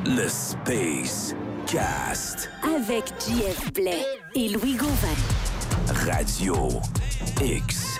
Le Space Cast. Avec JF Blais et Louis Gauvin. Radio X.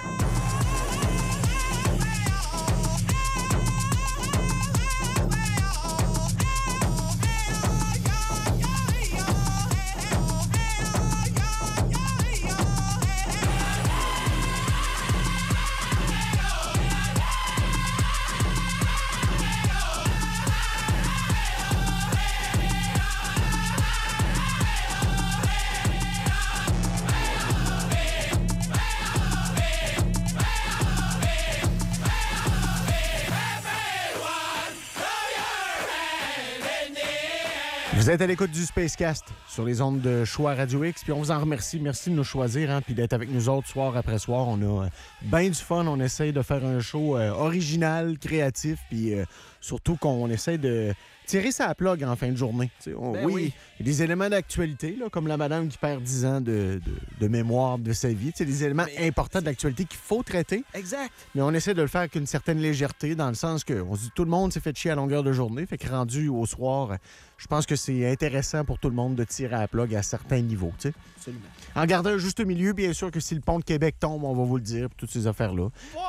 Vous êtes à l'écoute du Spacecast sur les ondes de Choix Radio X, puis on vous en remercie. Merci de nous choisir, puis d'être avec nous autres soir après soir. On a bien du fun. On essaye de faire un show original, créatif, puis surtout qu'on essaie de tirer sa plug en fin de journée. Oui, il y a des éléments d'actualité, là, comme la madame qui perd 10 ans de mémoire de sa vie. Des éléments importants de l'actualité qu'il faut traiter. Exact. Mais on essaie de le faire avec une certaine légèreté, dans le sens que on se dit tout le monde s'est fait chier à longueur de journée. Fait que rendu au soir, je pense que c'est intéressant pour tout le monde de tirer à la plug à certains niveaux. T'sais. Absolument. En gardant un juste milieu, bien sûr que si le pont de Québec tombe, on va vous le dire, toutes ces affaires-là.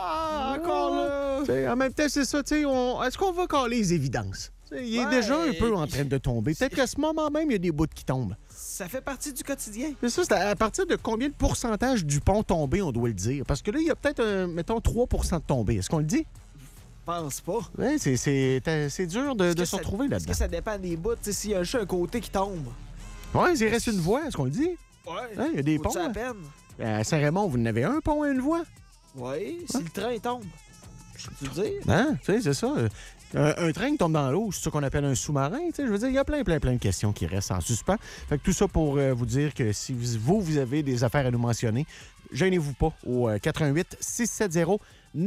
Encore là! En même temps, c'est ça. Est-ce qu'on va caler les évidences? Il est déjà un peu en train de tomber. Peut-être qu'à ce moment même, il y a des bouts qui tombent. Ça fait partie du quotidien. C'est ça, c'est à partir de combien de pourcentage du pont tombé, on doit le dire? Parce que là, il y a peut-être, mettons, 3 % de tombé. Est-ce qu'on le dit? Je pense pas. Oui, c'est dur de se retrouver là-dedans. Est-ce que ça dépend des bouts? S'il y a juste un côté qui tombe. Oui, il reste une voie, est-ce qu'on le dit? Ouais. Il y a des ponts. À peine. À Saint-Raymond, vous en avez un pont et une voie? Oui, si le train tombe. Je peux te dire. Hein? Tu sais, c'est ça. Un train qui tombe dans l'eau, c'est ça qu'on appelle un sous-marin. Je veux dire, il y a plein de questions qui restent en suspens. Fait que tout ça pour vous dire que si vous avez des affaires à nous mentionner, gênez-vous pas au 88 670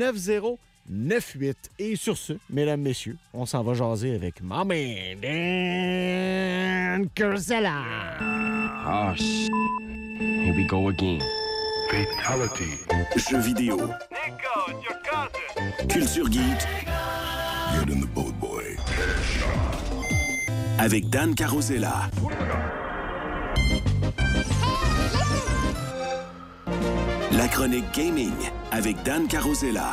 9098. Et sur ce, mesdames, messieurs, on s'en va jaser avec Mommy Dan Carosella. Oh, here we go again. Fatality. Jeux vidéo. Nico, it's your cousin. Culture geek. Get in the boat, boy. Avec Dan Carosella. La chronique gaming avec Dan Carosella.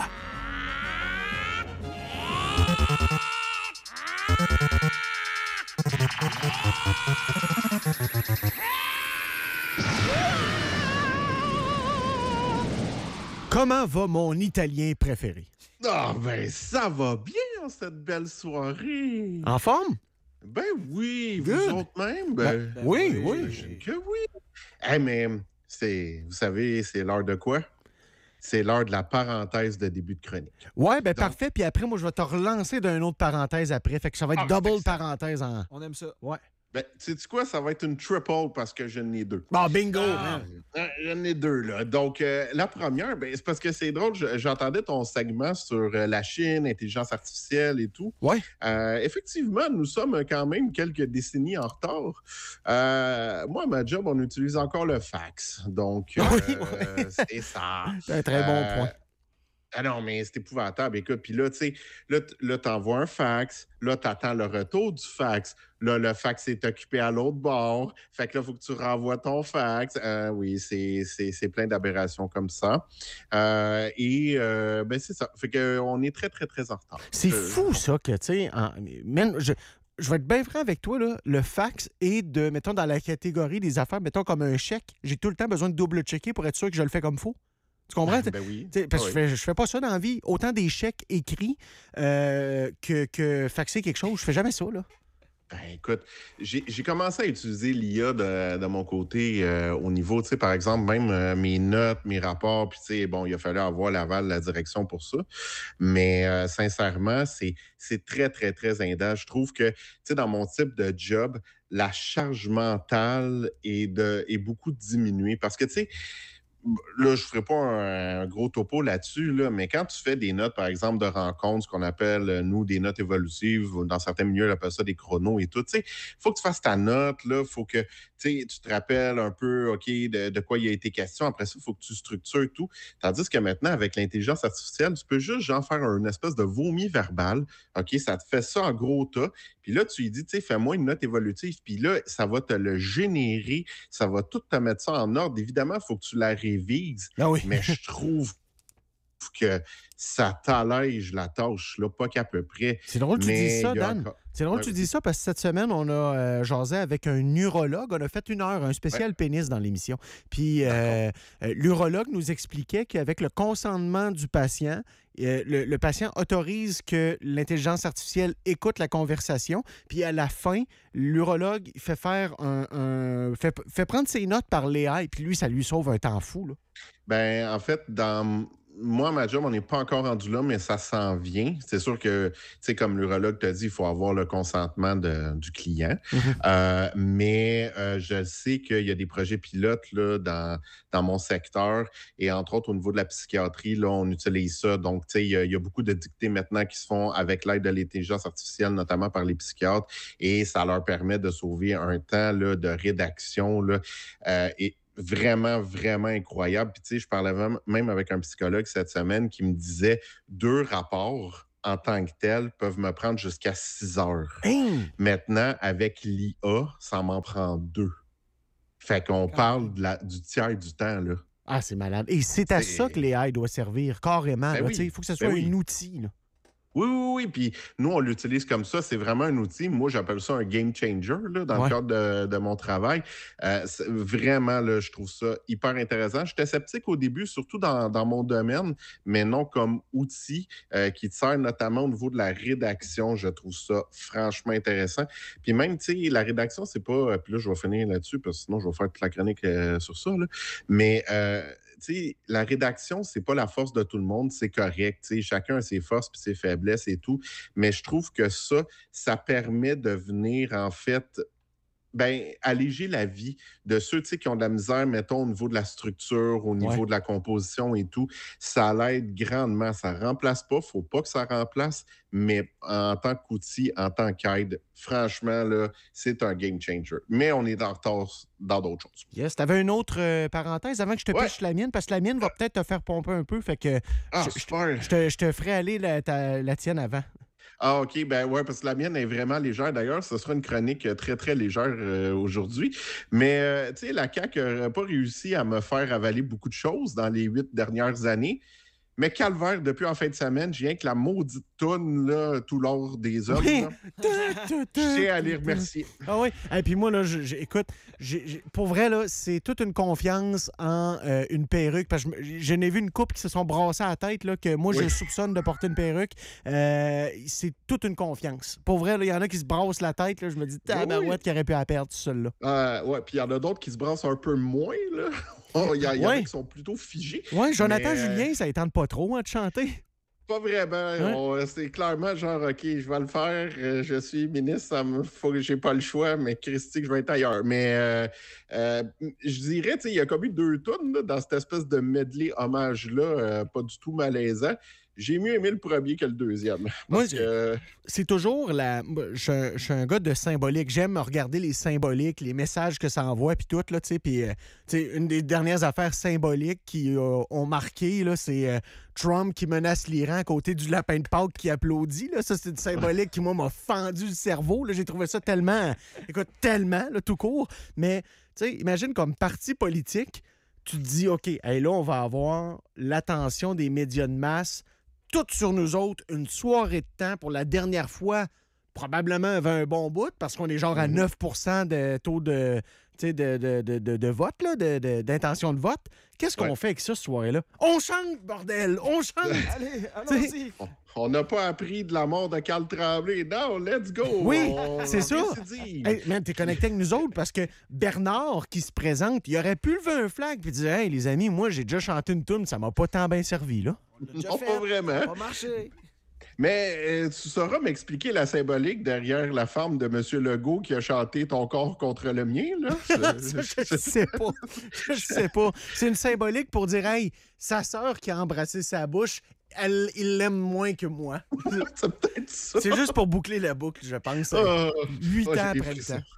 Comment va mon Italien préféré? Ah, ben, ça va bien en cette belle soirée. En forme? Ben oui, Good. vous autres même. Ben, oui. j'imagine que oui. Hey, mais vous savez, c'est l'heure de quoi? C'est l'heure de la parenthèse de début de chronique. Ouais, ben parfait. Puis après, moi, je vais te relancer d'une autre parenthèse après. Fait que ça va être double parenthèse en... On aime ça. Ouais. Ben, sais-tu quoi? Ça va être une triple parce que je n'ai deux. Bon, bingo! J'en ai deux, là. Donc, la première, ben, c'est parce que c'est drôle. J'entendais ton segment sur la Chine, l'intelligence artificielle et tout. Ouais. Effectivement, nous sommes quand même quelques décennies en retard. Moi, à ma job, on utilise encore le fax. Donc, c'est ça. C'est un très bon point. Ah non, mais c'est épouvantable. Écoute, puis là, tu sais, là, t'envoies un fax. Là, t'attends le retour du fax. Là, le fax est occupé à l'autre bord. Fait que là, il faut que tu renvoies ton fax. Oui, c'est plein d'aberrations comme ça. Ben, c'est ça. Fait qu'on est très, très, très en retard. C'est fou, ça, que, tu sais, je vais être bien franc avec toi, là. Le fax est mettons, dans la catégorie des affaires, mettons, comme un chèque. J'ai tout le temps besoin de double-checker pour être sûr que je le fais comme faut. Tu comprends? Ben oui. Parce que je fais pas ça dans la vie. Autant des chèques écrits que faxer quelque chose. Je fais jamais ça, là. Ben, écoute, j'ai commencé à utiliser l'IA de mon côté au niveau, tu sais, par exemple, même mes notes, mes rapports, puis tu sais, bon, il a fallu avoir l'aval de la direction pour ça. Mais sincèrement, c'est très, très, très indent. Je trouve que, tu sais, dans mon type de job, la charge mentale est beaucoup diminuée parce que, tu sais, là, je ne ferai pas un gros topo là-dessus, là, mais quand tu fais des notes, par exemple, de rencontres, ce qu'on appelle, nous, des notes évolutives, ou dans certains milieux, on appelle ça des chronos et tout, tu sais, il faut que tu fasses ta note, il faut que tu te rappelles un peu, OK, de quoi il a été question. Après ça, il faut que tu structures tout. Tandis que maintenant, avec l'intelligence artificielle, tu peux juste genre faire une espèce de vomi verbal. OK, ça te fait ça en gros tas. Puis là, tu lui dis, tu sais, fais-moi une note évolutive. Puis là, ça va te le générer. Ça va tout te mettre ça en ordre. Évidemment, il faut que tu la révises. Ah oui. Mais je trouve que ça t'allège la tâche, là, pas qu'à peu près. C'est drôle que tu Mais dises ça, il y a Dan. encore- C'est drôle que tu dis ça parce que cette semaine, on a jasé avec un urologue. On a fait 1 heure, un spécial pénis dans l'émission. Puis l'urologue nous expliquait qu'avec le consentement du patient, le patient autorise que l'intelligence artificielle écoute la conversation. Puis à la fin, l'urologue fait faire fait prendre ses notes par l'AI. Puis lui, ça lui sauve un temps fou, là. Ben, en fait, moi, ma job, on n'est pas encore rendu là, mais ça s'en vient. C'est sûr que, tu sais, comme l'urologue t'a dit, il faut avoir le consentement du client. Mais je sais qu'il y a des projets pilotes là, dans mon secteur et entre autres au niveau de la psychiatrie, là, on utilise ça. Donc, tu sais, il y a beaucoup de dictées maintenant qui se font avec l'aide de l'intelligence artificielle, notamment par les psychiatres, et ça leur permet de sauver un temps là, de rédaction là, et vraiment, vraiment incroyable. Puis, tu sais, je parlais même avec un psychologue cette semaine qui me disait 2 rapports en tant que tels peuvent me prendre jusqu'à 6 heures. Hein? Maintenant, avec l'IA, ça m'en prend 2. Fait qu'on parle du tiers du temps, là. Ah, c'est malade. Et c'est à ça que l'AI doit servir, carrément. Ben là. oui. Il faut que ce soit Ben oui. un outil. Là. Oui. Puis nous, on l'utilise comme ça. C'est vraiment un outil. Moi, j'appelle ça un game changer là, dans le cadre de mon travail. Vraiment, là, je trouve ça hyper intéressant. J'étais sceptique au début, surtout dans mon domaine, mais non comme outil qui te sert notamment au niveau de la rédaction. Je trouve ça franchement intéressant. Puis même, tu sais, la rédaction, c'est pas... Puis là, je vais finir là-dessus, parce que sinon, je vais faire toute la chronique sur ça. Là. Mais... tu sais, la rédaction, c'est pas la force de tout le monde, c'est correct. Tu sais, chacun a ses forces puis ses faiblesses et tout. Mais je trouve que ça permet de venir, en fait, alléger la vie de ceux qui ont de la misère, mettons, au niveau de la structure, au niveau de la composition et tout. Ça l'aide grandement. Ça ne remplace pas. Il ne faut pas que ça remplace, mais en tant qu'outil, en tant qu'aide, franchement, là, c'est un game changer. Mais on est en retard dans d'autres choses. Yes. Tu avais une autre parenthèse avant que je te piche la mienne, parce que la mienne va peut-être te faire pomper un peu. Fait que super. je te ferai aller la tienne avant. Ah, OK. Ben ouais, parce que la mienne est vraiment légère. D'ailleurs, ce sera une chronique très, très légère aujourd'hui. Mais, tu sais, la CAQ n'a pas réussi à me faire avaler beaucoup de choses dans les 8 dernières années. Mais calvaire, depuis en fin de semaine, je viens que la maudite toune, là, tout l'or des hommes. Oui. Je tiens à les remercier. Ah oui. Et puis moi, là, écoute, pour vrai, là, c'est toute une confiance en une perruque. Parce que je n'ai vu une couple qui se sont brassés à la tête, là, que moi, je soupçonne de porter une perruque. C'est toute une confiance. Pour vrai, il y en a qui se brassent la tête. Là, je me dis, tabarouette qui aurait pu la perdre, celle-là. Ouais, puis il y en a d'autres qui se brassent un peu moins, là. Il y en a qui sont plutôt figés. Oui, Jonathan Julien, ça ne tente pas trop de chanter. Pas vraiment. C'est clairement genre, OK, je vais le faire. Je suis ministre, faut que j'ai pas le choix, mais Christy, que je vais être ailleurs. Mais je dirais, il y a comme eu 2 tonnes là, dans cette espèce de medley hommage-là, pas du tout malaisant. J'ai mieux aimé le premier que le deuxième. Moi, c'est toujours je suis un gars de symbolique. J'aime regarder les symboliques, les messages que ça envoie, puis tout, là, tu sais. Puis, une des dernières affaires symboliques qui ont marqué, là, c'est Trump qui menace l'Iran à côté du lapin de Pâques qui applaudit, là. Ça, c'est une symbolique qui, moi, m'a fendu le cerveau, là. J'ai trouvé ça tellement, là, tout court. Mais, tu sais, imagine comme parti politique, tu te dis, OK, là, on va avoir l'attention des médias de masse toutes sur nous autres, une soirée de temps pour la dernière fois, probablement avant un bon bout, parce qu'on est genre à 9 de taux de vote, là, d'intention de vote. Qu'est-ce qu'on fait avec ça, cette soirée-là? On chante, bordel! On chante! Allez, allons-y! On n'a pas appris de la mort de Carl Tremblay. Non, let's go! Oui, c'est ça! Hey, man, t'es connecté avec nous autres parce que Bernard, qui se présente, il aurait pu lever un flag et dire « Hey, les amis, moi, j'ai déjà chanté une toune, ça m'a pas tant bien servi, là. » Non, pas vraiment. Ça va marcher. Mais tu sauras m'expliquer la symbolique derrière la femme de M. Legault qui a chanté « Ton corps contre le mien », là? Je sais pas. Je sais pas. C'est une symbolique pour dire, hey, sa sœur qui a embrassé sa bouche, il l'aime moins que moi. C'est peut-être ça. C'est juste pour boucler la boucle, je pense. 8 ans après le temps.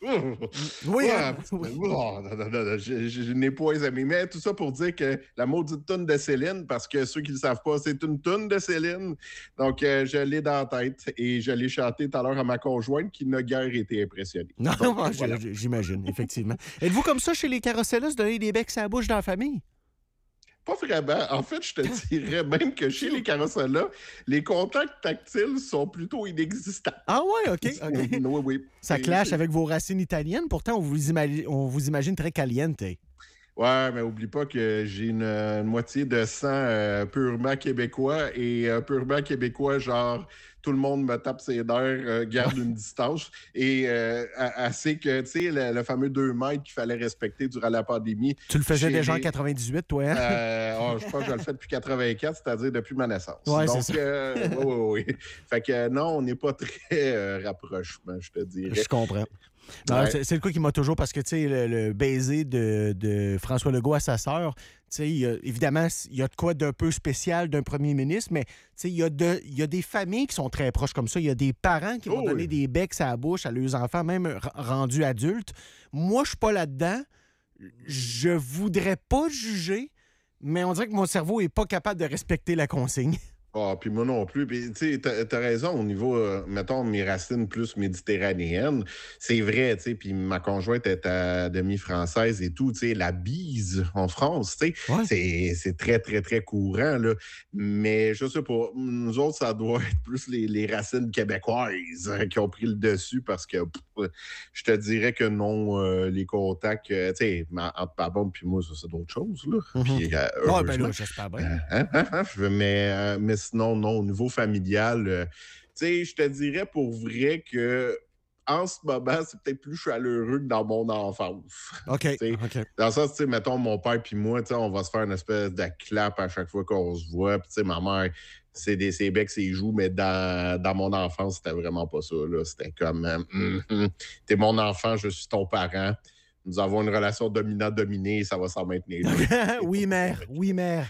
Oui, oui. Non, je n'ai pas les amis. Mais tout ça pour dire que la maudite toune de Céline, parce que ceux qui ne le savent pas, c'est une toune de Céline. Donc, je l'ai dans la tête et je l'ai chantée tout à l'heure à ma conjointe qui n'a guère été impressionnée. Non, Donc, non, voilà. j'imagine, effectivement. Êtes-vous comme ça chez les Carosellas, donner des becs à la bouche dans la famille? Pas vraiment. En fait, je te dirais même que chez les Carosellas, les contacts tactiles sont plutôt inexistants. Ah ouais, OK. Oui, oui. Ça Et- clash avec vos racines italiennes. Pourtant, on vous imagine très caliente. Ouais, mais oublie pas que j'ai une moitié de sang purement québécois et purement québécois, genre tout le monde me tape ses nerfs, garde une distance et assez que, tu sais, le fameux 2 mètres qu'il fallait respecter durant la pandémie. Tu le faisais Chez déjà en les- 98, toi, hein? Je pense que je le fais depuis 84, c'est-à-dire depuis ma naissance. Ouais, Donc, c'est ça. oui. Fait que non, on n'est pas très rapprochement, je te dirais. Je comprends. Non, Ouais. c'est le coup qui m'a toujours, parce que, tu sais, le baiser de François Legault à sa sœur, tu sais, évidemment, il y a de quoi d'un peu spécial d'un premier ministre, mais, tu sais, il y a des familles qui sont très proches comme ça. Il y a des parents qui vont Oh oui. donner des becs à la bouche à leurs enfants, même rendus adultes. Moi, je suis pas là-dedans. Je voudrais pas juger, mais on dirait que mon cerveau est pas capable de respecter la consigne. Ah, puis moi non plus. Puis, tu sais, t'as raison au niveau, mettons, mes racines plus méditerranéennes. C'est vrai, tu sais, puis ma conjointe est à demi française et tout, tu sais, la bise en France, tu sais, Ouais. c'est très, très, très courant, là. Mais je sais pas, nous autres, ça doit être plus les racines québécoises qui ont pris le dessus parce que je te dirais que non, les contacts, tu sais, entre ma blonde puis moi, ça, c'est d'autres choses, là. Puis, Ouais, ben heureusement. là, j'espère bien. Mais sinon, non, au niveau familial, tu sais, je te dirais pour vrai que en ce moment, c'est peut-être plus chaleureux que dans mon enfance. OK. Tu sais, OK. dans le sens, tu sais, mettons, mon père puis moi, tu sais, on va se faire une espèce de clap à chaque fois qu'on se voit. Puis, tu sais, ma mère, c'est ses becs, ses joues, mais dans mon enfance, c'était vraiment pas ça, là. C'était comme, t'es mon enfant, je suis ton parent. Nous avons une relation dominant-dominée, ça va s'en maintenir. Oui, mère. Oui, mère.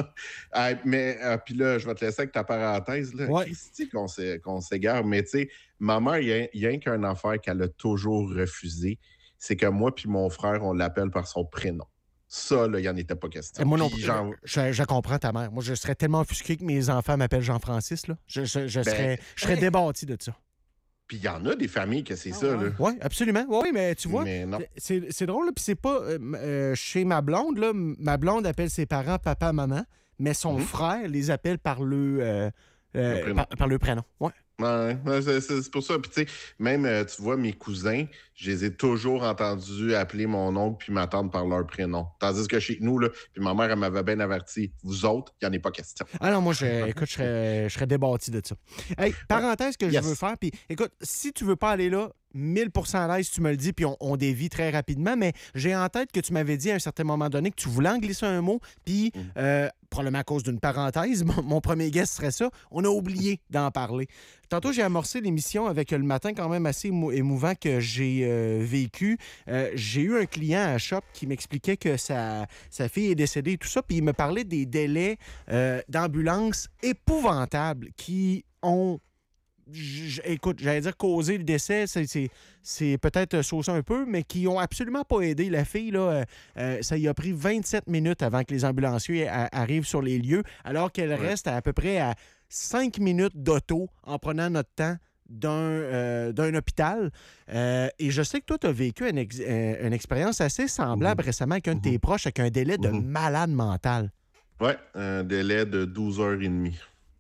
Mais puis là, je vais te laisser avec ta parenthèse. Là. Ouais. Christy qu'on s'égare, mais tu sais, ma mère, il y a qu'une affaire qu'elle a toujours refusé, c'est que moi puis mon frère, on l'appelle par son prénom. Ça, là, il n'y en était pas question. Moi non Puis plus. genre, Je comprends ta mère. Moi, je serais tellement offusqué que mes enfants m'appellent Jean-Francis. Là. Je serais débattu de ça. puis il y en a des familles que c'est ça. Là. Oui, absolument. Oui, mais tu vois, Mais non. c'est drôle, là, puis c'est pas chez ma blonde, là, ma blonde appelle ses parents papa, maman, mais son frère les appelle par le prénom. par le prénom. Ouais. Ouais, c'est pour ça. Puis, tu sais, même, tu vois, mes cousins, je les ai toujours entendus appeler mon oncle puis ma tante par leur prénom. Tandis que chez nous, là, puis ma mère, elle m'avait bien averti, vous autres, il n'y en a pas question. Ah non, moi, écoute, je serais débattu de ça. Hey, parenthèse que Yes. je veux faire, puis écoute, si tu veux pas aller là, 1000% à l'aise, tu me le dis, puis on dévie très rapidement, mais j'ai en tête que tu m'avais dit à un certain moment donné que tu voulais en glisser un mot, puis probablement à cause d'une parenthèse, mon premier guest serait ça, on a oublié d'en parler. Tantôt, j'ai amorcé l'émission avec le matin quand même assez émouvant que j'ai vécu. J'ai eu un client à Shop qui m'expliquait que sa fille est décédée et tout ça, puis il me parlait des délais d'ambulance épouvantables qui ont écoute, j'allais dire causer le décès, c'est peut-être saucer un peu, mais qui ont absolument pas aidé. La fille, là, ça y a pris 27 minutes avant que les ambulanciers arrivent sur les lieux, alors qu'elle reste à peu près à 5 minutes d'auto en prenant notre temps d'un hôpital. Et je sais que toi, tu as vécu une expérience assez semblable récemment avec un de tes proches, avec un délai de malade mental. Oui, un délai de 12h30.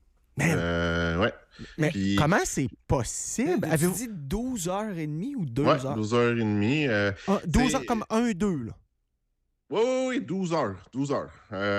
Ouais. Mais Puis- comment c'est possible? Tu Avez-vous dit 12h30 ou 2 Ouais, heures? 12h30. 12 heures comme 1-2, là? Oui, 12 heures. 12 heures.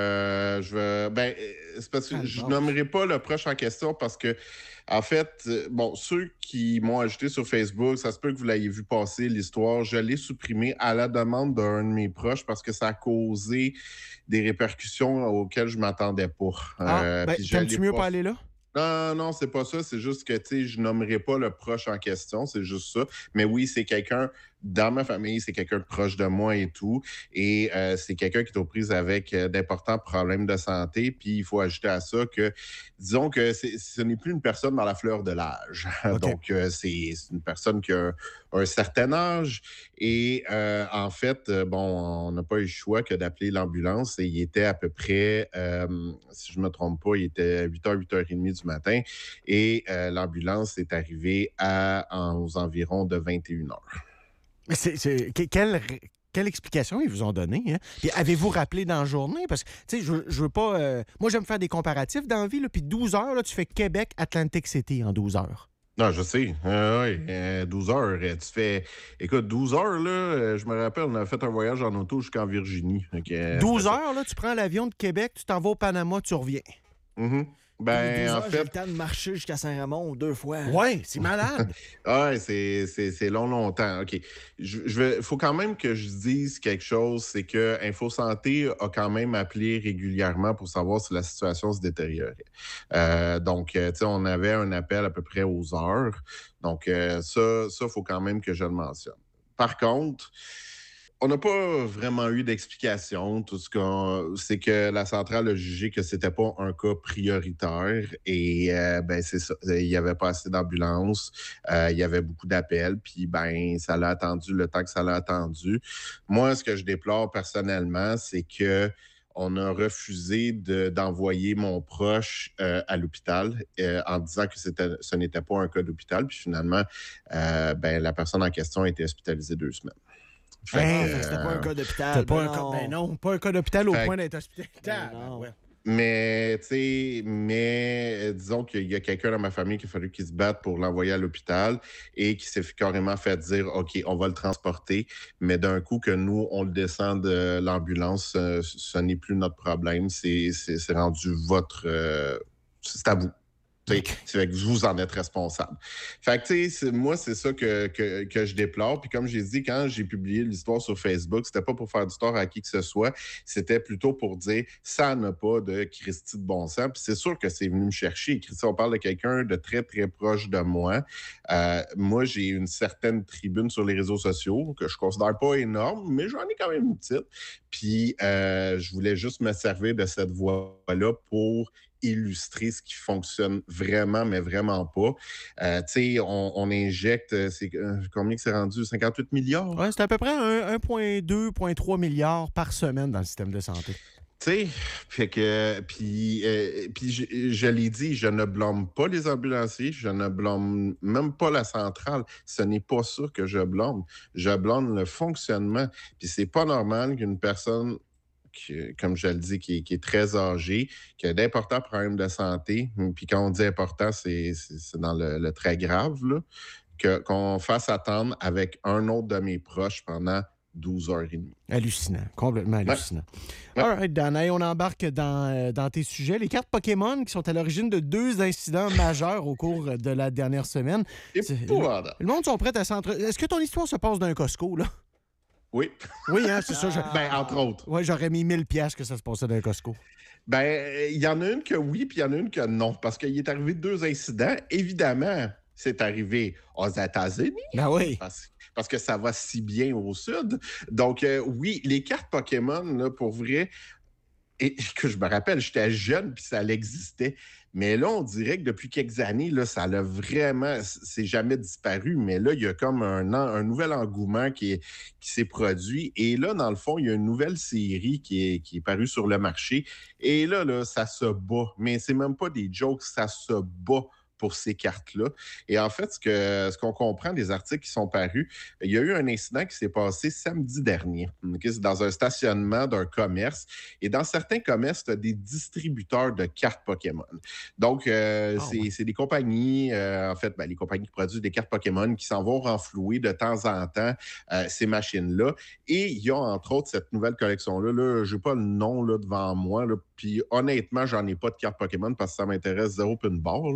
C'est parce que je nommerai pas le proche en question parce que, en fait, bon, ceux qui m'ont ajouté sur Facebook, ça se peut que vous l'ayez vu passer, l'histoire. Je l'ai supprimé à la demande d'un de mes proches parce que ça a causé des répercussions auxquelles je m'attendais pas. Puis je T'aimes-tu l'ai mieux pas aller là? Non, non, c'est pas ça. C'est juste que, tu sais, je nommerai pas le proche en question. C'est juste ça. Mais oui, c'est quelqu'un dans ma famille, c'est quelqu'un de proche de moi et tout. Et c'est quelqu'un qui est aux prises avec d'importants problèmes de santé. Puis il faut ajouter à ça que, disons que ce n'est plus une personne dans la fleur de l'âge. OK. Donc, c'est une personne qui a un certain âge. Et en fait, bon, on n'a pas eu le choix que d'appeler l'ambulance. Et il était à peu près, si je ne me trompe pas, il était à 8h, 8h30 du matin. Et l'ambulance est arrivée aux environs de 21h. Mais quelle explication ils vous ont donné? Hein? Puis avez-vous rappelé dans la journée? Parce que, tu sais, je veux pas... moi, j'aime faire des comparatifs dans la vie, là, puis 12 heures, là, tu fais Québec-Atlantic City en 12 heures. Non, je sais. Oui, 12 heures. Tu fais. Écoute, 12 heures, là, je me rappelle, on a fait un voyage en auto jusqu'en Virginie. 12 heures, là, tu prends l'avion de Québec, tu t'en vas au Panama, tu reviens. Mhm. Puis Ben, 12 en heures, j'ai le fait, temps de marcher jusqu'à Saint-Raymond 2 fois. Ouais, c'est malade. ouais, c'est longtemps. OK. Faut quand même que je dise quelque chose, c'est que Info Santé a quand même appelé régulièrement pour savoir si la situation se détériorait. Donc, tu sais, on avait un appel à peu près aux heures. Donc, ça, faut quand même que je le mentionne. Par contre, on n'a pas vraiment eu d'explication. Tout ce qu'on, c'est que la centrale a jugé que c'était pas un cas prioritaire et ben c'est ça. Il y avait pas assez d'ambulances, il y avait beaucoup d'appels, puis ben ça l'a attendu le temps que ça l'a attendu. Moi, ce que je déplore personnellement, c'est que on a refusé d'envoyer mon proche à l'hôpital en disant que ce n'était pas un cas d'hôpital. Puis finalement, ben, la personne en question a été hospitalisée 2 semaines. Fait Hein? que, C'était pas un cas d'hôpital. C'était pas ben un cas... non. Ben non, pas un cas d'hôpital au Fait- point d'être hospitalisé. Ben non. Ouais. Mais, tu sais, disons qu'il y a quelqu'un dans ma famille qui a fallu qu'il se batte pour l'envoyer à l'hôpital et qui s'est carrément fait dire, OK, on va le transporter, mais d'un coup que nous, on le descend de l'ambulance, ce n'est plus notre problème, c'est rendu votre... c'est à vous. C'est que vous en êtes responsable. Fait que, tu sais, moi, c'est ça que je déplore. Puis comme j'ai dit, quand j'ai publié l'histoire sur Facebook, c'était pas pour faire du tort à qui que ce soit, c'était plutôt pour dire ça n'a pas de Christy de bon sens. Puis c'est sûr que c'est venu me chercher. Christy, on parle de quelqu'un de très, très proche de moi. Moi, j'ai une certaine tribune sur les réseaux sociaux que je considère pas énorme, mais j'en ai quand même une petite. Puis je voulais juste me servir de cette voix-là pour illustrer ce qui fonctionne vraiment, mais vraiment pas. Tu sais, on injecte, combien que c'est rendu? 58 milliards? Ouais, c'est à peu près 1,2-1,3 milliards par semaine dans le système de santé. Tu sais, fait que, puis je l'ai dit, je ne blâme pas les ambulanciers, je ne blâme même pas la centrale. Ce n'est pas ça que je blâme. Je blâme le fonctionnement. Puis c'est pas normal qu'une personne comme je le dis, qui est très âgé, qui a d'importants problèmes de santé. Puis quand on dit important, c'est dans le très grave, là, qu'on fasse attendre avec un autre de mes proches pendant 12h30. Hallucinant, complètement hallucinant. Ouais. All right, Dan, hey, on embarque dans tes sujets. Les cartes Pokémon qui sont à l'origine de 2 incidents majeurs au cours de la dernière semaine. Épouvantable. Le monde sont prêts à s'entre... Est-ce que ton histoire se passe d'un Costco, là? Oui. Oui, hein, c'est ça. Ben, entre autres. Oui, j'aurais mis 1000 piastres que ça se passait d'un Costco. Ben, il y en a une que oui, puis il y en a une que non. Parce qu'il est arrivé 2 incidents. Évidemment, c'est arrivé aux États-Unis. Ben oui. Parce que ça va si bien au sud. Donc, oui, les cartes Pokémon, là, pour vrai, et que je me rappelle, j'étais jeune, puis ça existait. Mais là, on dirait que depuis quelques années, là, ça l'a vraiment... C'est jamais disparu, mais là, il y a comme un nouvel engouement qui s'est produit. Et là, dans le fond, il y a une nouvelle série qui est parue sur le marché. Et là, ça se bat. Mais c'est même pas des jokes, ça se bat pour ces cartes-là. Et en fait, ce qu'on comprend des articles qui sont parus, il y a eu un incident qui s'est passé samedi dernier. Okay? C'est dans un stationnement d'un commerce. Et dans certains commerces, tu as des distributeurs de cartes Pokémon. Donc, c'est des compagnies, en fait, les compagnies qui produisent des cartes Pokémon qui s'en vont renflouer de temps en temps ces machines-là. Et il y a, entre autres, cette nouvelle collection-là. Là, je n'ai pas le nom là, devant moi. Là, puis honnêtement, j'en ai pas de cartes Pokémon parce que ça m'intéresse zéro pin barre.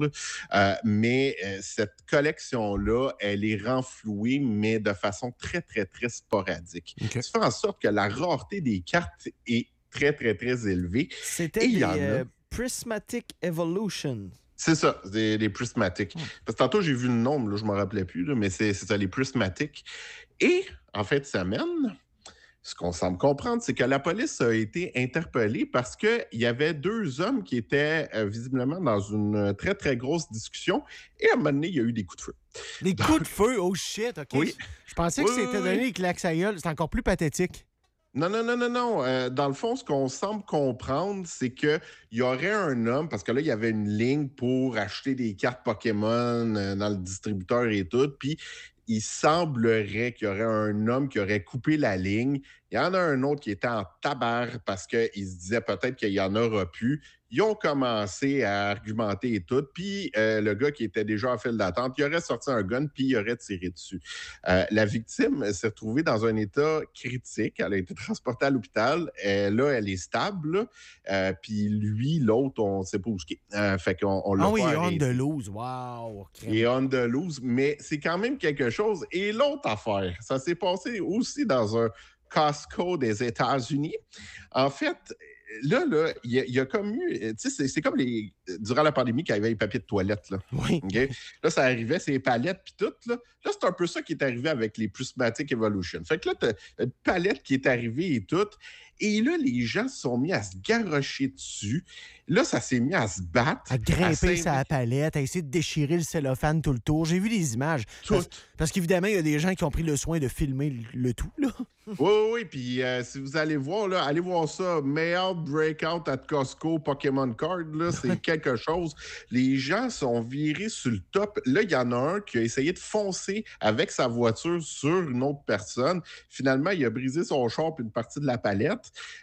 Mais cette collection-là, elle est renflouée, mais de façon très, très, très sporadique. Okay. Ça fait en sorte que la rareté des cartes est très, très, très élevée. C'était Et il y des en a. Prismatic Evolution. C'est ça, les prismatiques. Parce que tantôt, j'ai vu le nombre, là, je ne me rappelais plus, là, mais c'est ça, les prismatiques. Et en fin de semaine, ce qu'on semble comprendre, c'est que la police a été interpellée parce qu'il y avait 2 hommes qui étaient visiblement dans une très, très grosse discussion. Et à un moment donné, il y a eu des coups de feu. Des coups de feu? Oh shit, OK. Oui. Je pensais que c'était donné les claques à gueule. C'est encore plus pathétique. Non. Dans le fond, ce qu'on semble comprendre, c'est qu'il y aurait un homme, parce que là, il y avait une ligne pour acheter des cartes Pokémon dans le distributeur et tout, puis il semblerait qu'il y aurait un homme qui aurait coupé la ligne. Il y en a un autre qui était en tabarre parce qu'il se disait peut-être qu'il n'y en aura plus. Ils ont commencé à argumenter et tout. Puis le gars qui était déjà en file d'attente, il aurait sorti un gun puis il aurait tiré dessus. La victime s'est retrouvée dans un état critique. Elle a été transportée à l'hôpital. Là, elle est stable. Puis lui, l'autre, on ne sait pas où ce qu'il est. Fait qu'on l'a Ah oui, pas il est on arrêté. the loose. Wow. Il est on the loose, mais c'est quand même quelque chose. Et l'autre affaire, ça s'est passé aussi dans un Costco des États-Unis. En fait, là, il y a comme eu... Tu sais, c'est comme durant la pandémie qu'il y avait les papiers de toilette, là. Oui. OK? Là, ça arrivait, c'est les palettes, puis tout, là. Là, c'est un peu ça qui est arrivé avec les Prismatic Evolution. Fait que là, t'as une palette qui est arrivée et tout. Et là, les gens se sont mis à se garrocher dessus. Là, ça s'est mis à se battre. À grimper sa palette, à essayer de déchirer le cellophane tout le tour. J'ai vu des images. Parce qu'évidemment, il y a des gens qui ont pris le soin de filmer le tout, là. Oui. Puis si vous allez voir, là, allez voir ça. Meilleur breakout at Costco Pokémon Card, là, c'est quelque chose. Les gens sont virés sur le top. Là, il y en a un qui a essayé de foncer avec sa voiture sur une autre personne. Finalement, il a brisé son char puis une partie de la palette.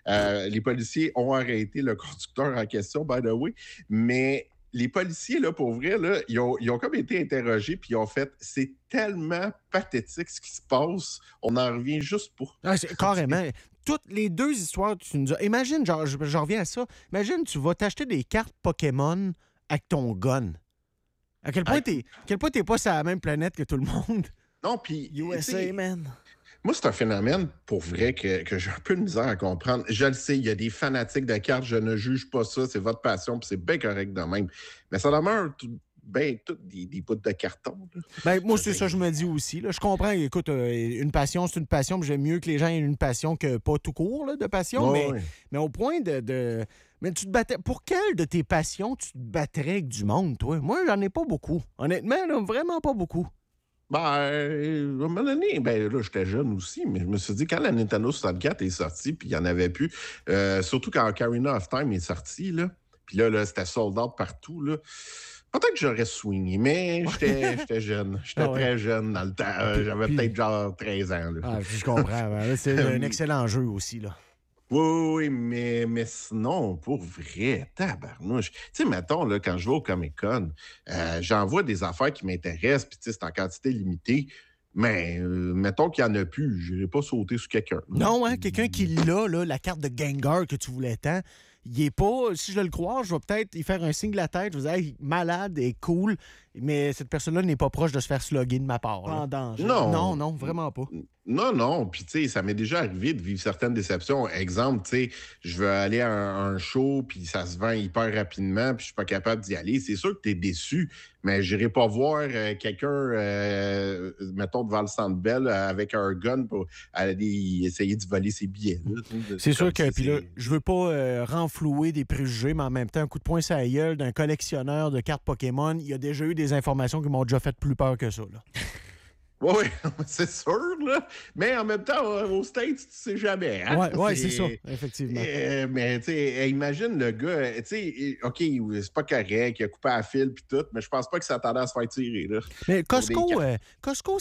Les policiers ont arrêté le conducteur en question, by the way. Mais les policiers, là, pour vrai, là, ils ont comme été interrogés puis ils ont fait « C'est tellement pathétique ce qui se passe, on n'en revient juste pas. » Carrément. Toutes les 2 histoires que tu nous as... Imagine, genre, je reviens à ça. Imagine, tu vas t'acheter des cartes Pokémon avec ton gun. À quel point t'es pas sur la même planète que tout le monde? Non, puis... USA, man. Moi, c'est un phénomène, pour vrai, que j'ai un peu de misère à comprendre. Je le sais, il y a des fanatiques de cartes, je ne juge pas ça, c'est votre passion, puis c'est bien correct de même. Mais ça demeure tous des bouts de carton. Là. Ben, moi, c'est ça que je me dis aussi. Là. Je comprends, écoute, une passion, c'est une passion, puis j'aime mieux que les gens aient une passion que pas tout court là, de passion, mais au point de... Mais tu te battais... Pour quelle de tes passions tu te battrais avec du monde, toi? Moi, j'en ai pas beaucoup. Honnêtement, là, vraiment pas beaucoup. Ben, à un moment donné, là, j'étais jeune aussi, mais je me suis dit, quand la Nintendo 64 est sortie, puis il n'y en avait plus, surtout quand Ocarina of Time est sortie, là, puis là, c'était sold out partout, là. Peut-être que j'aurais swingé, mais j'étais jeune. J'étais très jeune dans le temps. J'avais peut-être genre 13 ans. Là. Ah, je comprends. C'est un excellent jeu aussi, là. Oui, mais sinon, pour vrai, tabarnouche. Tu sais, mettons, là, quand je vais au Comic-Con, j'en vois des affaires qui m'intéressent, puis tu sais, c'est en quantité limitée. Mais mettons qu'il n'y en a plus, je n'irai pas sauter sur quelqu'un. Non, hein, quelqu'un qui l'a, là, la carte de Gengar que tu voulais tant, il est pas... Si je le crois, je vais peut-être y faire un signe de la tête. Je vais dire, hey, malade et cool, mais cette personne-là n'est pas proche de se faire slugger de ma part. Pas en danger. Non, vraiment pas. Non. Puis, tu sais, ça m'est déjà arrivé de vivre certaines déceptions. Exemple, tu sais, je veux aller à un show, puis ça se vend hyper rapidement, puis je suis pas capable d'y aller. C'est sûr que tu es déçu, mais j'irai pas voir quelqu'un, mettons, devant le Centre Bell avec un gun pour aller essayer de voler ses billets. Là. C'est sûr que, puis là, je veux pas renflouer des préjugés, mais en même temps, un coup de poing sur la gueule d'un collectionneur de cartes Pokémon, il y a déjà eu des informations qui m'ont déjà fait plus peur que ça, là. Oui, c'est sûr, là. Mais en même temps, aux States, tu sais jamais. Hein? Oui, c'est ça, effectivement. Mais, tu sais, imagine le gars, tu sais, OK, c'est pas correct, il a coupé à fil puis tout, mais je pense pas qu'il s'attendait à se faire tirer, là. Mais Costco,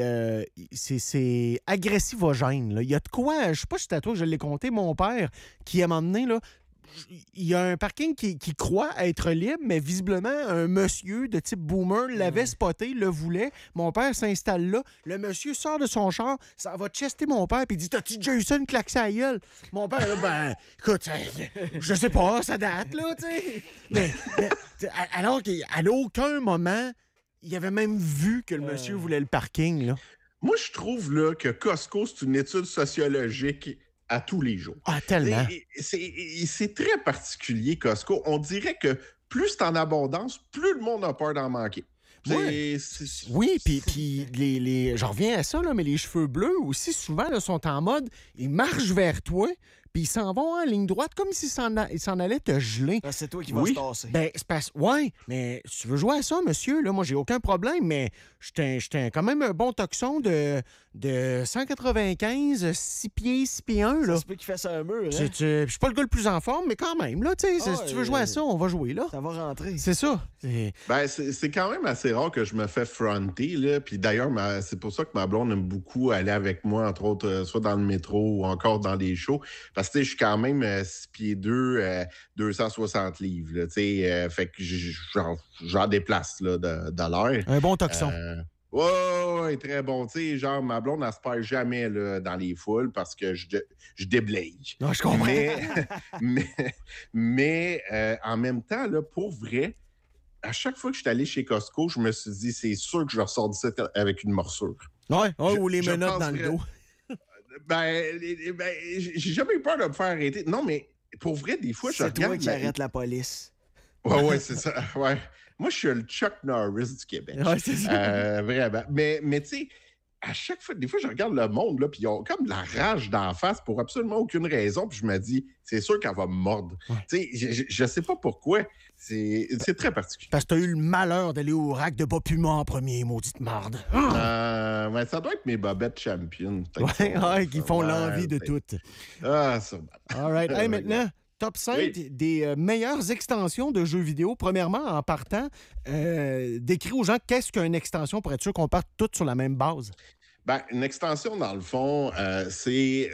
c'est agressivogène, là. Il y a de quoi, je sais pas si c'est à toi que je l'ai compté, mon père, qui, à un moment donné, là, il y a un parking qui croit être libre, mais visiblement, un monsieur de type boomer l'avait spoté, le voulait. Mon père s'installe là. Le monsieur sort de son char, ça va chester mon père, puis il dit « T'as-tu déjà eu ça, une claque sur la gueule? » Mon père, là, écoute, je sais pas, ça date, là, tu sais. Mais, alors qu'à aucun moment, il avait même vu que le monsieur voulait le parking, là. Moi, je trouve, là, que Costco, c'est une étude sociologique à tous les jours. Ah, tellement. C'est très particulier, Costco. On dirait que plus c'est en abondance, plus le monde a peur d'en manquer. Ouais. Oui, puis je reviens à ça, là, mais les cheveux bleus aussi, souvent, là, sont en mode, ils marchent vers toi, puis ils s'en vont en ligne droite comme s'ils s'en allaient te geler. Ah, c'est toi qui vas se tasser. Ben, c'est ouais, mais si tu veux jouer à ça, monsieur, là, moi, j'ai aucun problème, mais j'étais quand même un bon toxon de 195, 6 pieds, 6 pieds 1, là. Ça se peut qu'il fasse un mur, hein? Je suis pas le gars le plus en forme, mais quand même, là, tu sais, si tu veux jouer à ça, on va jouer, là. Ça va rentrer. C'est ça. Ben, c'est quand même assez rare que je me fais fronter, là. Puis d'ailleurs, c'est pour ça que ma blonde aime beaucoup aller avec moi, entre autres, soit dans le métro ou encore dans les shows. Parce que, je suis quand même 6 pieds 2, 260 livres, là, tu sais. Fait que j'en déplace, là, de l'air. Un bon toxon. Ouais, très bon. Tu sais, genre, ma blonde, elle se perd jamais là, dans les foules parce que je déblaye. Non, je comprends. Mais en même temps, là, pour vrai, à chaque fois que je suis allé chez Costco, je me suis dit, c'est sûr que je ressors d'ici avec une morsure. Ouais, ou les menottes dans le dos. J'ai jamais eu peur de me faire arrêter. Non, mais pour vrai, des fois, je regarde... C'est toi qui arrête la police. Ouais, c'est ça. Ouais. Moi, je suis le Chuck Norris du Québec. Ouais, c'est ça. Vraiment. Mais tu sais, à chaque fois, des fois, je regarde le monde, là, puis ils ont comme de la rage d'en face pour absolument aucune raison, puis je me dis, c'est sûr qu'elle va me mordre. Ouais. Tu sais, je sais pas pourquoi. C'est très particulier. Parce que t'as eu le malheur d'aller au rack de Bob Puma en premier, maudite marde. Ouais, ça doit être mes bobettes champion. Ouais, qui font l'envie de toutes. Ah, ça. All right. Hey, maintenant... Top 5 des meilleures extensions de jeux vidéo. Premièrement, en partant, décris aux gens qu'est-ce qu'une extension pour être sûr qu'on parte toutes sur la même base. Ben, une extension, dans le fond, c'est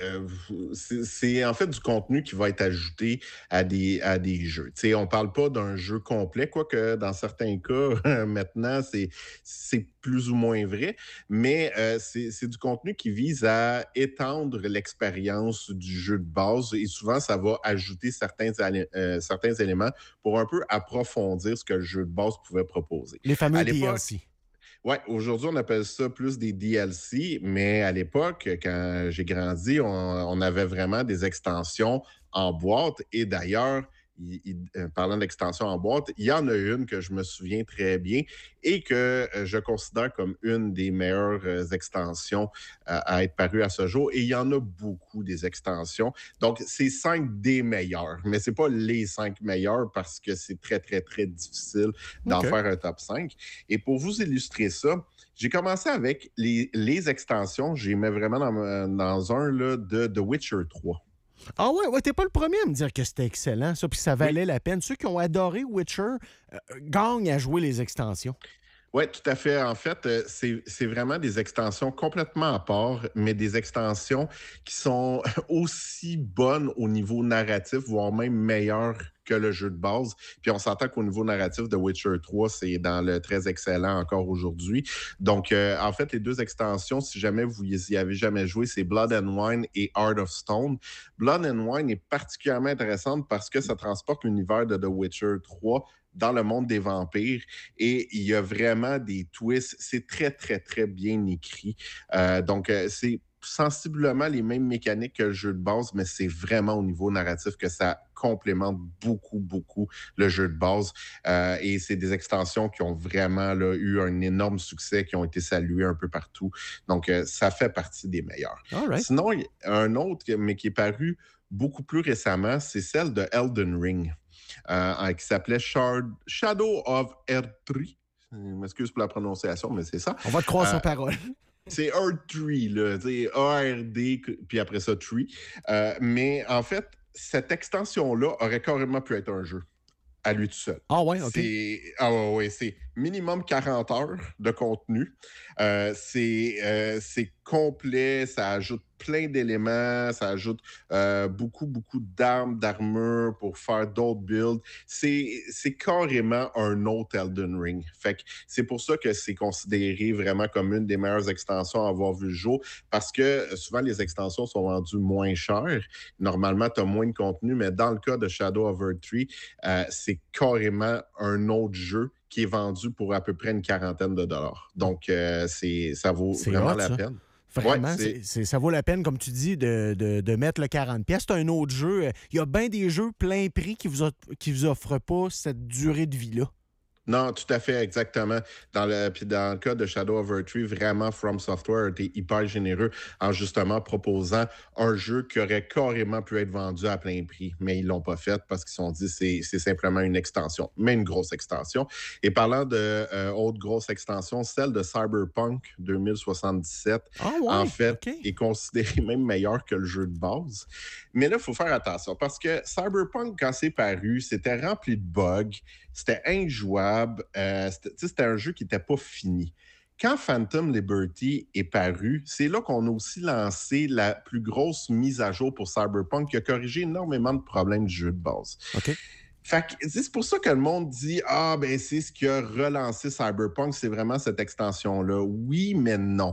en fait du contenu qui va être ajouté à des jeux. Tu sais, on parle pas d'un jeu complet, quoique dans certains cas, maintenant, c'est plus ou moins vrai, mais c'est du contenu qui vise à étendre l'expérience du jeu de base et souvent, ça va ajouter certains éléments pour un peu approfondir ce que le jeu de base pouvait proposer. Les fameux DLC. Oui, aujourd'hui, on appelle ça plus des DLC, mais à l'époque, quand j'ai grandi, on avait vraiment des extensions en boîte. Et d'ailleurs, parlant d'extensions en boîte, il y en a une que je me souviens très bien et que je considère comme une des meilleures extensions à être parue à ce jour. Et il y en a beaucoup des extensions. Donc, c'est 5 des meilleures, mais ce n'est pas les 5 meilleures parce que c'est très, très, très difficile d'en faire un top 5. Et pour vous illustrer ça, j'ai commencé avec les extensions. J'ai mis vraiment dans un là, de The Witcher 3. Ah ouais, t'es pas le premier à me dire que c'était excellent, ça, puis que ça valait la peine. Ceux qui ont adoré Witcher gagnent à jouer les extensions. Oui, tout à fait. En fait, c'est vraiment des extensions complètement à part, mais des extensions qui sont aussi bonnes au niveau narratif, voire même meilleures que le jeu de base. Puis on s'entend qu'au niveau narratif de Witcher 3, c'est dans le très excellent encore aujourd'hui. Donc, en fait, les deux extensions, si jamais vous y avez jamais joué, c'est Blood and Wine et Heart of Stone. Blood and Wine est particulièrement intéressante parce que ça transporte l'univers de The Witcher 3 dans le monde des vampires et il y a vraiment des twists. C'est très, très, très bien écrit. Donc, c'est sensiblement les mêmes mécaniques que le jeu de base, mais c'est vraiment au niveau narratif que ça complémente beaucoup, beaucoup le jeu de base. Et c'est des extensions qui ont vraiment là, eu un énorme succès, qui ont été saluées un peu partout. Donc, ça fait partie des meilleurs. Right. Sinon, il y a un autre, mais qui est paru beaucoup plus récemment, c'est celle de Elden Ring. Qui s'appelait Shadow of Erdtree. Je m'excuse pour la prononciation, mais c'est ça. On va te croire sur parole. C'est Erdtree, là. A-R-D, puis après ça, Tree. Mais en fait, cette extension-là aurait carrément pu être un jeu à lui tout seul. Ah ouais, OK. C'est minimum 40 heures de contenu. C'est complet, ça ajoute plein d'éléments, ça ajoute beaucoup, beaucoup d'armes, d'armures pour faire d'autres builds. C'est carrément un autre Elden Ring. Fait que c'est pour ça que c'est considéré vraiment comme une des meilleures extensions à avoir vu le jour, parce que souvent, les extensions sont vendues moins chères. Normalement, tu as moins de contenu, mais dans le cas de Shadow of Erdtree, c'est carrément un autre jeu qui est vendu pour à peu près une quarantaine de dollars. Donc, ça vaut vraiment la peine. Vraiment, Ouais, ça vaut la peine, comme tu dis, de mettre le 40$. C'est un autre jeu. Il y a bien des jeux plein prix qui vous offrent pas cette durée de vie-là. Non, tout à fait, exactement. Puis dans le cas de Shadow of Earth, vraiment, From Software a été hyper généreux en justement proposant un jeu qui aurait carrément pu être vendu à plein prix, mais ils l'ont pas fait parce qu'ils se sont dit c'est simplement une extension, mais une grosse extension. Et parlant de autre grosse extension, celle de Cyberpunk 2077, en fait, est considérée même meilleure que le jeu de base. Mais là, il faut faire attention parce que Cyberpunk, quand c'est paru, c'était rempli de bugs, c'était injouable, c'était un jeu qui n'était pas fini. Quand Phantom Liberty est paru, c'est là qu'on a aussi lancé la plus grosse mise à jour pour Cyberpunk qui a corrigé énormément de problèmes du jeu de base. OK. Fait que c'est pour ça que le monde dit « Ah, ben c'est ce qui a relancé Cyberpunk, c'est vraiment cette extension-là. » Oui, mais non.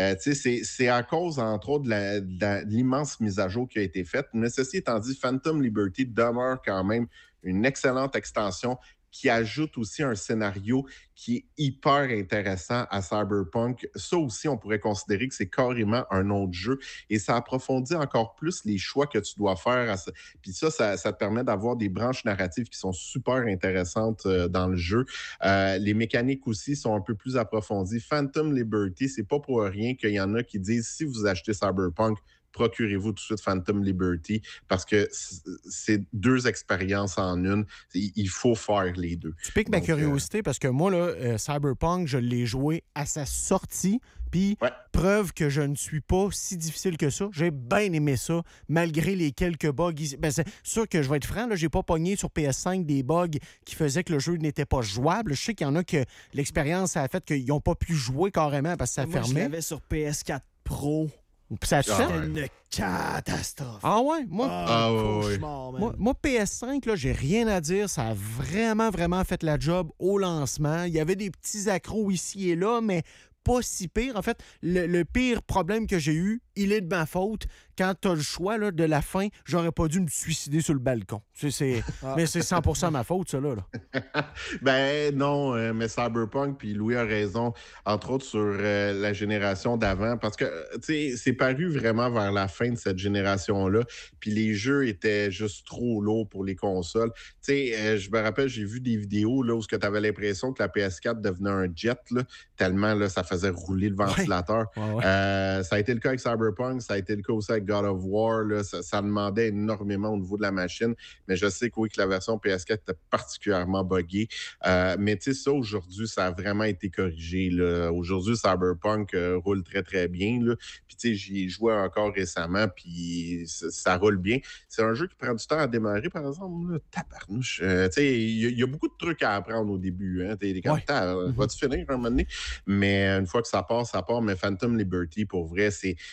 C'est à cause, entre autres, de l'immense mise à jour qui a été faite. Mais ceci étant dit, Phantom Liberty demeure quand même une excellente extension qui ajoute aussi un scénario qui est hyper intéressant à Cyberpunk. Ça aussi, on pourrait considérer que c'est carrément un autre jeu et ça approfondit encore plus les choix que tu dois faire. Puis ça te permet d'avoir des branches narratives qui sont super intéressantes dans le jeu. Les mécaniques aussi sont un peu plus approfondies. Phantom Liberty, c'est pas pour rien qu'il y en a qui disent si vous achetez Cyberpunk, procurez-vous tout de suite Phantom Liberty parce que c'est deux expériences en une. Il faut faire les deux. Tu piques ma curiosité parce que moi, là, Cyberpunk, je l'ai joué à sa sortie. Puis, preuve que je ne suis pas si difficile que ça. J'ai bien aimé ça, malgré les quelques bugs. Ben, c'est sûr que je vais être franc, j'ai pas pogné sur PS5 des bugs qui faisaient que le jeu n'était pas jouable. Je sais qu'il y en a que l'expérience a fait qu'ils n'ont pas pu jouer carrément parce que ça fermait. Moi, je l'avais sur PS4 Pro. Ça C'était une catastrophe. Ah ouais? Cauchemar, man. Moi, PS5, là, j'ai rien à dire. Ça a vraiment, vraiment fait la job au lancement. Il y avait des petits accros ici et là, mais pas si pire. En fait, le pire problème que j'ai eu, il est de ma faute. Quand tu as le choix là, de la fin, j'aurais pas dû me suicider sur le balcon. Mais c'est 100% ma faute, ça, là. Ben non, mais Cyberpunk, puis Louis a raison, entre autres sur la génération d'avant, parce que, tu sais, c'est paru vraiment vers la fin de cette génération-là, puis les jeux étaient juste trop lourds pour les consoles. Tu sais, je me rappelle, j'ai vu des vidéos là, où tu avais l'impression que la PS4 devenait un jet, là, tellement là, ça faisait rouler le ventilateur. Ça a été le cas avec Cyberpunk, ça a été le cas aussi avec God of War. Là, ça demandait énormément au niveau de la machine, mais je sais que oui, que la version PS4 était particulièrement buggée. Mais tu sais, ça, aujourd'hui, ça a vraiment été corrigé. Là. Aujourd'hui, Cyberpunk roule très, très bien. Là. Puis tu sais, j'y ai joué encore récemment, puis ça roule bien. C'est un jeu qui prend du temps à démarrer, par exemple. Là. Tabarnouche. Tu sais, il y a beaucoup de trucs à apprendre au début. Hein. T'es comme, vas-tu finir un moment donné? Mais une fois que ça part, ça part. Mais Phantom Liberty, pour vrai,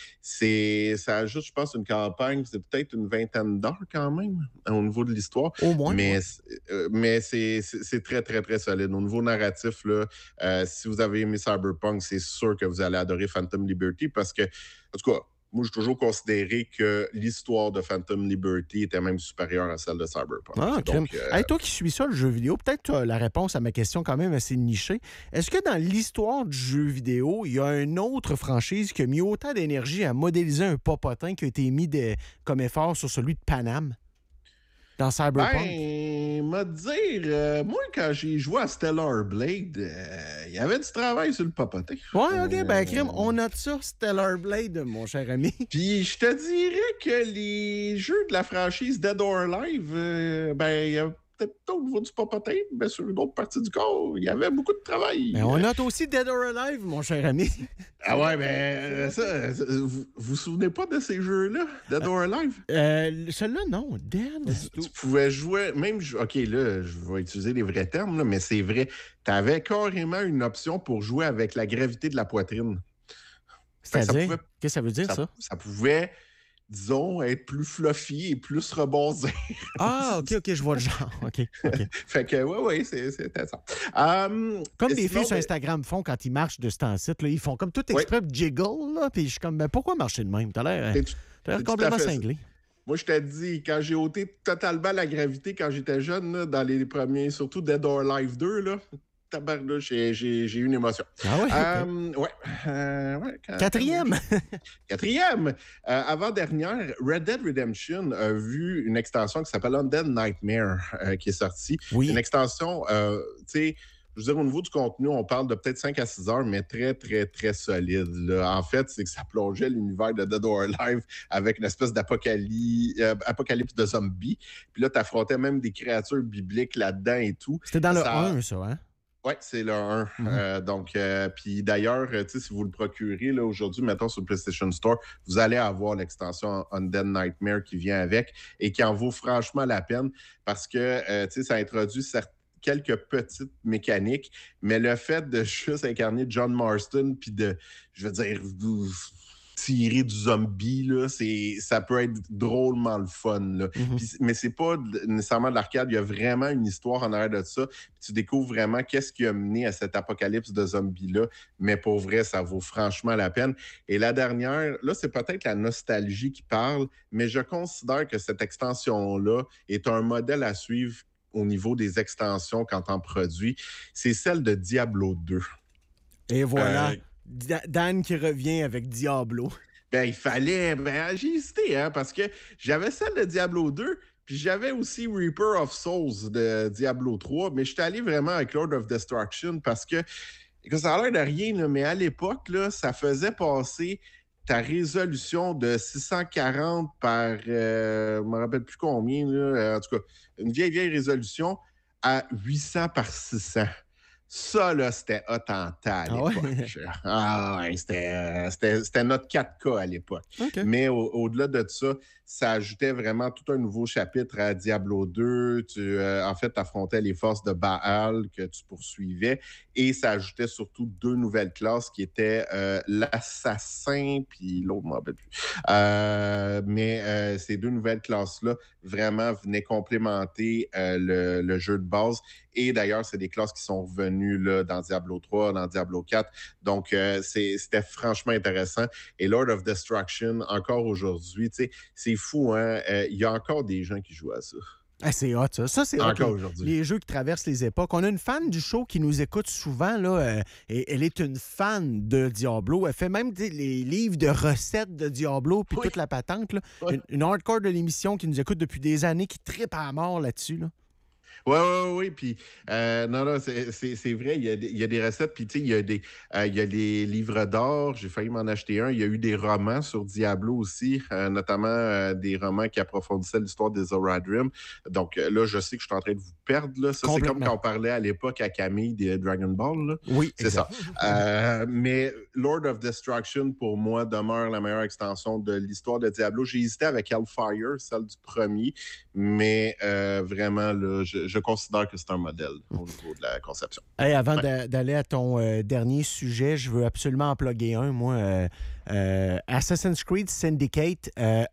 ça ajoute, je pense, une campagne, c'est peut-être une 20aine d'heures quand même, au niveau de l'histoire. Au moins. Mais c'est très, très, très solide. Au niveau narratif, là, si vous avez aimé Cyberpunk, c'est sûr que vous allez adorer Phantom Liberty parce que, en tout cas, moi, j'ai toujours considéré que l'histoire de Phantom Liberty était même supérieure à celle de Cyberpunk. Ah, donc, toi qui suis ça, le jeu vidéo, peut-être tu as la réponse à ma question quand même assez nichée. Est-ce que dans l'histoire du jeu vidéo, il y a une autre franchise qui a mis autant d'énergie à modéliser un popotin qui a été mis comme effort sur celui de Panam? Dans Cyberpunk? Ben, m'a dire, moi, quand j'ai joué à Stellar Blade, il y avait du travail sur le popotin. Ouais, OK, ben, crime, on note ça, Stellar Blade, mon cher ami. Puis, je te dirais que les jeux de la franchise Dead or Alive, ben, il y a peut-être pas au niveau du popotin, mais sur une autre partie du corps, il y avait beaucoup de travail. Ben, on note aussi Dead or Alive, mon cher ami. Ah ouais, ben, vous vous souvenez pas de ces jeux-là, Dead or Alive? Celui-là, non. Dead. Tu pouvais jouer, même, OK, là, je vais utiliser les vrais termes, là, mais c'est vrai, tu avais carrément une option pour jouer avec la gravité de la poitrine. C'est-à-dire, qu'est-ce que ça veut dire, ça? Ça pouvait, disons, être plus fluffy et plus rebasé. Ah, OK, je vois le genre. OK. Fait que, ouais, c'est intéressant. Comme les filles sur Instagram font quand ils marchent de ce temps-ci, ils font comme tout exprès de jiggle, là, puis je suis comme, ben, pourquoi marcher de même? T'as l'air complètement cinglé. Moi, je t'ai dit, quand j'ai ôté totalement la gravité quand j'étais jeune, là, dans les premiers, surtout Dead or Alive 2, là, tabarnouche, j'ai eu une émotion. Ah oui? Ouais. Quatrième! Quatrième! Avant-dernière, Red Dead Redemption a vu une extension qui s'appelle Undead Nightmare qui est sortie. Oui. Une extension, tu sais, je veux dire, au niveau du contenu, on parle de peut-être 5 à 6 heures, mais très, très, très solide. Là. En fait, c'est que ça plongeait l'univers de Dead or Alive avec une espèce d'apocalypse de zombies. Puis là, tu affrontais même des créatures bibliques là-dedans et tout. C'était dans le 1, ça, hein? Oui, c'est le 1. Puis d'ailleurs, si vous le procurez là, aujourd'hui, mettons sur le PlayStation Store, vous allez avoir l'extension Undead Nightmare qui vient avec et qui en vaut franchement la peine parce que ça introduit quelques petites mécaniques, mais le fait de juste incarner John Marston puis de, je veux dire, tirer du zombie, là, ça peut être drôlement le fun. Là. Mais c'est pas nécessairement de l'arcade, il y a vraiment une histoire en arrière de ça. Puis tu découvres vraiment qu'est-ce qui a mené à cet apocalypse de zombies-là. Mais pour vrai, ça vaut franchement la peine. Et la dernière, là, c'est peut-être la nostalgie qui parle, mais je considère que cette extension-là est un modèle à suivre au niveau des extensions quand on produit. C'est celle de Diablo 2. Et voilà. Dan qui revient avec Diablo. Il fallait... j'ai hésité, hein, parce que j'avais celle de Diablo 2, puis j'avais aussi Reaper of Souls de Diablo 3, mais j'étais allé vraiment avec Lord of Destruction parce que ça a l'air de rien, là, mais à l'époque, là, ça faisait passer ta résolution de 640 par... je me rappelle plus combien, là, en tout cas, une vieille résolution à 800 par 600. Ça, là, c'était hot en temps à l'époque. C'était notre 4K à l'époque. Okay. Mais au-delà de ça, ça ajoutait vraiment tout un nouveau chapitre à Diablo 2. En fait, tu affrontais les forces de Baal que tu poursuivais et ça ajoutait surtout 2 nouvelles classes qui étaient l'assassin puis l'autre, je ne m'en rappelle plus. Mais ces 2 nouvelles classes-là vraiment venaient complémenter le jeu de base. Et d'ailleurs, c'est des classes qui sont revenues là, dans Diablo 3, dans Diablo 4. Donc, c'était franchement intéressant. Et Lord of Destruction, encore aujourd'hui, c'est fou, hein? Il y a encore des gens qui jouent à ça. Ah, c'est hot, ça. Ça, c'est encore hot, aujourd'hui. Les jeux qui traversent les époques. On a une fan du show qui nous écoute souvent, là, et elle est une fan de Diablo. Elle fait même les livres de recettes de Diablo, puis toute la patente. Là. Oui. Une hardcore de l'émission qui nous écoute depuis des années, qui trippe à mort là-dessus, là. Oui. Puis, non, c'est vrai, il y a des recettes. Puis, tu sais, il y a des livres d'or. J'ai failli m'en acheter un. Il y a eu des romans sur Diablo aussi, notamment des romans qui approfondissaient l'histoire des Zoradrim. Donc, là, je sais que je suis en train de vous perdre. Là. Ça, c'est comme quand on parlait à l'époque à Camille des Dragon Ball. Là. Oui, c'est ça. Mais Lord of Destruction, pour moi, demeure la meilleure extension de l'histoire de Diablo. J'ai hésité avec Hellfire, celle du premier. Mais vraiment, là, je considère que c'est un modèle au niveau de la conception. Hey, avant d'aller à ton dernier sujet, je veux absolument en plugger un. Moi, Assassin's Creed Syndicate a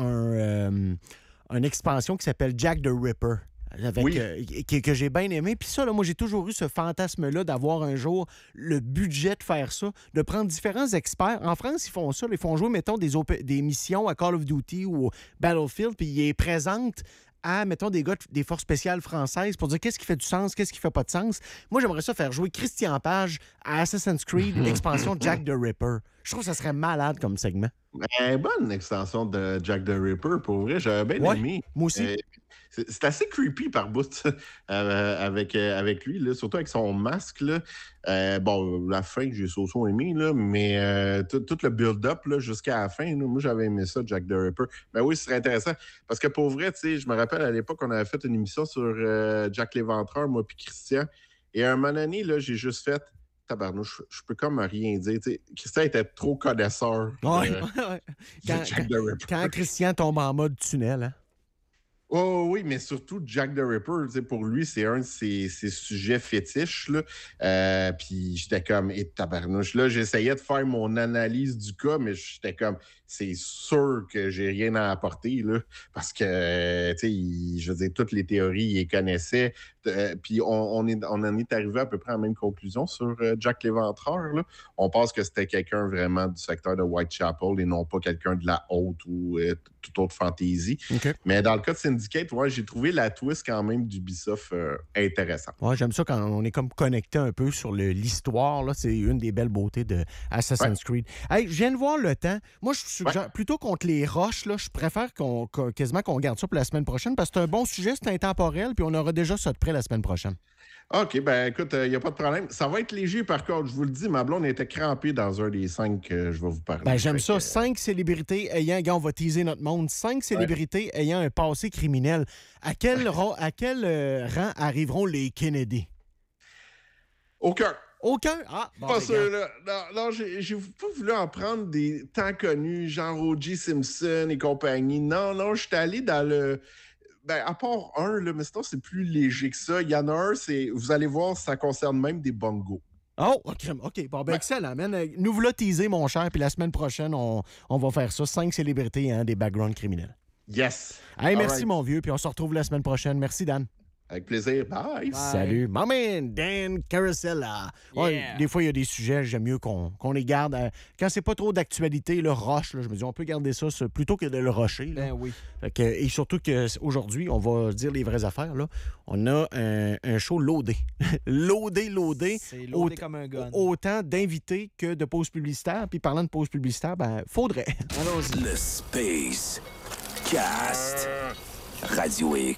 une expansion qui s'appelle Jack the Ripper. Que j'ai bien aimé. Puis ça, là, moi, j'ai toujours eu ce fantasme-là d'avoir un jour le budget de faire ça, de prendre différents experts. En France, ils font ça. Ils font jouer, mettons, des missions à Call of Duty ou Battlefield, puis ils les présentent à, mettons, des gars des forces spéciales françaises pour dire qu'est-ce qui fait du sens, qu'est-ce qui fait pas de sens. Moi, j'aimerais ça faire jouer Christian Page à Assassin's Creed, l'expansion Jack the Ripper. Je trouve que ça serait malade comme segment. Bonne extension de Jack the Ripper, pour vrai. J'avais bien aimé. Moi aussi. C'est assez creepy par bout avec lui, là, surtout avec son masque. Là. La fin que j'ai so aimé, là, mais tout le build-up là, jusqu'à la fin, là, moi j'avais aimé ça, Jack the Ripper. Mais oui, ce serait intéressant. Parce que pour vrai, je me rappelle à l'époque, on avait fait une émission sur Jack l'Éventreur, moi puis Christian. Et à un moment donné, là, j'ai juste fait tabarnouche, je peux comme rien dire. T'sais, Christian était trop connaisseur. Jack the Ripper. Quand Christian tombe en mode tunnel, hein? Oh oui, mais surtout Jack the Ripper, pour lui, c'est un de ses sujets fétiches. Puis j'étais comme, tabarnouche. Là, j'essayais de faire mon analyse du cas, mais j'étais comme, c'est sûr que j'ai rien à apporter, là, parce que, je veux dire, toutes les théories, il les connaissait. Puis on en est arrivé à peu près à la même conclusion sur Jack l'Éventreur. Là. On pense que c'était quelqu'un vraiment du secteur de Whitechapel et non pas quelqu'un de la haute ou toute autre fantaisie. Okay. Mais dans le cas de Syndicate, Syndicate, ouais, j'ai trouvé la twist quand même d'Ubisoft intéressante. Ouais, j'aime ça quand on est comme connecté un peu sur l'histoire. Là, c'est une des belles beautés de Assassin's Creed. Hey, je viens de voir le temps. Moi, je suggère, plutôt contre les roches, là, je préfère quasiment qu'on garde ça pour la semaine prochaine parce que c'est un bon sujet, c'est intemporel, puis on aura déjà ça de près la semaine prochaine. OK, ben écoute, il n'y a pas de problème. Ça va être léger, par contre, je vous le dis, ma blonde était crampée dans un des 5 que je vais vous parler. Ben, j'aime ça. 5 célébrités ayant, on va teaser notre monde, 5 célébrités ayant un passé criminel. À quel rang arriveront les Kennedy? Aucun. Aucun? Ah, bon, Pas ben, sûr, là. Non, j'ai pas voulu en prendre des temps connus, genre O.J. Simpson et compagnie. Non, je suis allé dans le... Ben, à part un, là, mais sinon, c'est plus léger que ça. Il y en a un, vous allez voir, ça concerne même des bongos. Oh, OK. Bon, ben, excellent, man. Nous voulons teaser, mon cher, puis la semaine prochaine, on va faire ça. 5 célébrités, hein, des backgrounds criminels. Yes. Hey, merci, right. mon vieux, puis on se retrouve la semaine prochaine. Merci, Dan. Avec plaisir. Bye. Salut. My man, Dan Carosella. Ouais, Yeah. des fois, il y a des sujets, j'aime mieux qu'on les garde. Quand c'est pas trop d'actualité, le roche, là, je me dis, on peut garder ça plutôt que de le rusher. Là. Ben oui. Fait que, et surtout qu'aujourd'hui, on va dire les vraies affaires. Là. On a un show loadé. loadé. C'est loadé comme un gun. Autant d'invités que de pauses publicitaires. Puis parlant de pauses publicitaires, ben, faudrait. Allons-y. Le Space Cast. Radio X.